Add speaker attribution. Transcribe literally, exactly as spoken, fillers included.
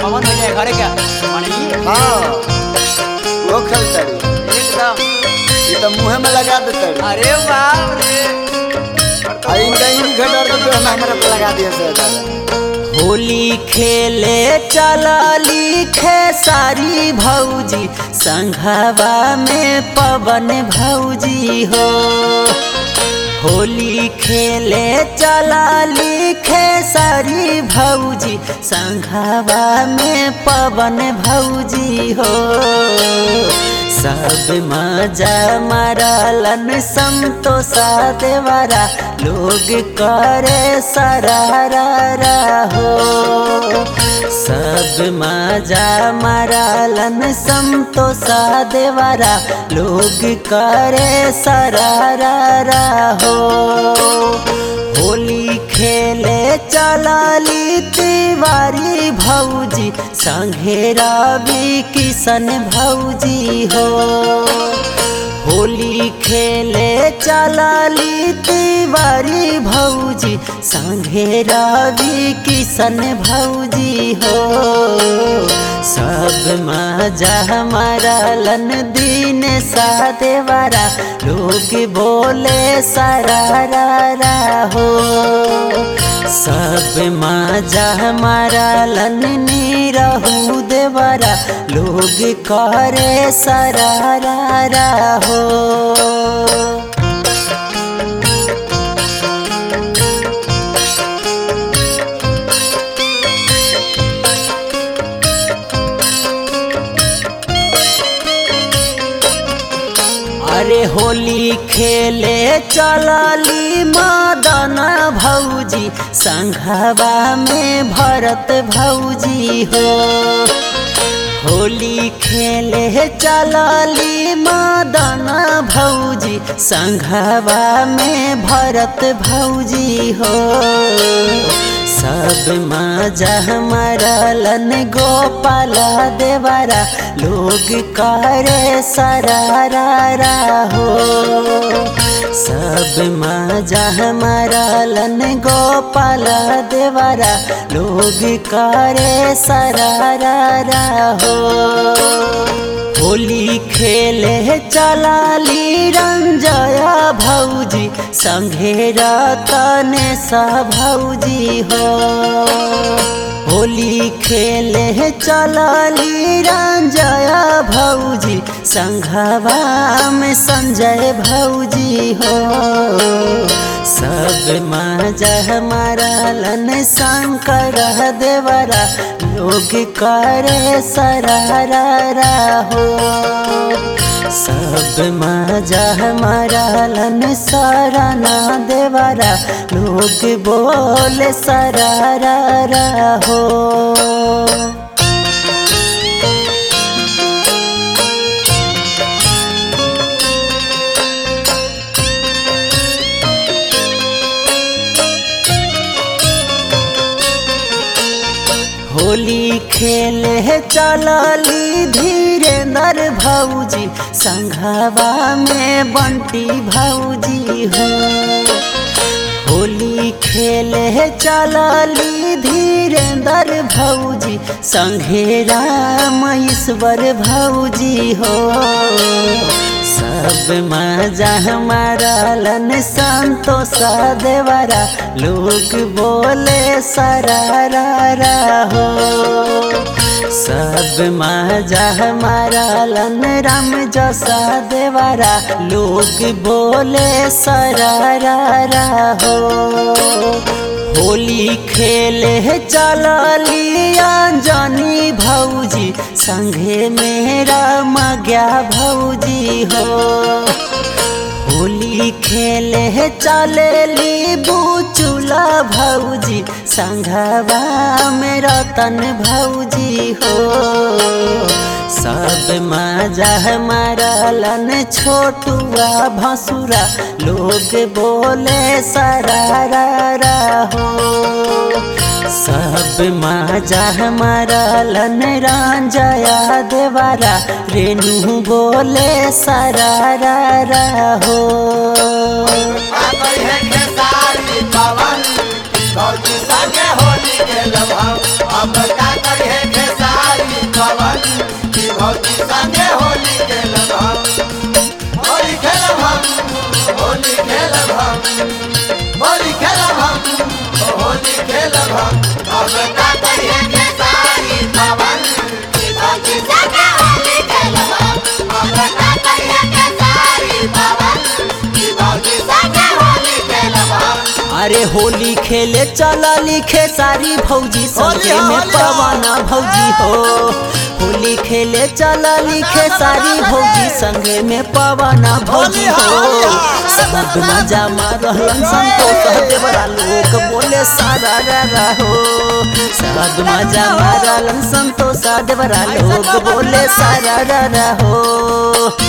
Speaker 1: पवन भैया घरे क्या मानी
Speaker 2: हाँ वो खेलतड़ी
Speaker 1: एकदम
Speaker 2: ये तो मुँह में लगा देते
Speaker 1: अरे बाप रे
Speaker 2: आई नहीं घटर तो हमारे पे लगा दिया सर
Speaker 3: होली खेले चलली खेसारी भौजी संघवा में पवन भौजी हो। होली खेले चलली खेसारी भौजी संघवा में पवन भौजी हो। सब मजा मारलन संतोषा देवरा लोग करे सरारा हो। सब मजा मारलन संतोषा देवरा लोग करे सरारा हो। होली खेले चलली तिवारी भौजी संघे रवि किशन भौजी हो। होली खेले चलली तिवारी भौजी संघे रवि किशन भौजी हो। सब मजा मारलन दिन सा देवरा लोग बोले सरारा हो। सब मजा मारलन निरहु देवरा लोग करे सरारा हो। अरे होली खेले चलली मदन भौजी संघवा में भरत भौजी हो। होली खेले चलली मदन भौजी संघवा में भरत भौजी हो। सब मजा मारलन गोपाल देवरा लोग करे सरारा हो। सब मजा मारलन गोपाल देवरा लोग करे सरारा हो। होली खेले चलली रंजया भौजी संघे रतन सा भौजी हो। होली खेले चलली रंजया भौजी संघवा में संजय भौजी हो। सब मजा मारलन शंकर देवरा लोग करे सरारा हो। सब मजा मारलन सरना देवरा लोग बोले सरारा हो। होली खेले चलली धीरेन्द्र भौजी संघवा में बंटी भौजी हो। होली खेले चलली धीरेन्द्र भौजी संघे राम ईश्वर भौजी हो। सब मजा मारलन संतोषा देवरा लोग बोले सरारा हो। सब मजा मारलन राम जसा देवरा लोग बोले सरारा हो। होली खेले चलली अंजनी भौजी संघे मेरा मग्या भौजी हो। होली खेले चलली बुचुला भौजी संघवा में रतन भौजी हो। सब मजा मारलन छोटुआ भसुरा लोग बोले सरारा हो। सब मजा मारलन रंजया देवरा रेणु बोले सरारा हो।
Speaker 2: पवन होली के लभाव अब का करे खेलब हम अब का करिए के सारी पवन की भौजी संगे होली खेलब हम अब का करिए के सारी पवन की भौजी संगे होली खेलब हम।
Speaker 3: अरे होली खेले चला लिखे सारी भौजी संगे
Speaker 2: होली,
Speaker 3: में
Speaker 2: होली,
Speaker 3: पवना भौजी हो। होली खेले चला लिखे सारी भौजी संगे में पवना भौजी हो। सब मजा मारलन संतोष देवरा लोग बोले सारा रा हो। सब मजा मारलन संतोष देवरा लोग बोले सारा रा हो।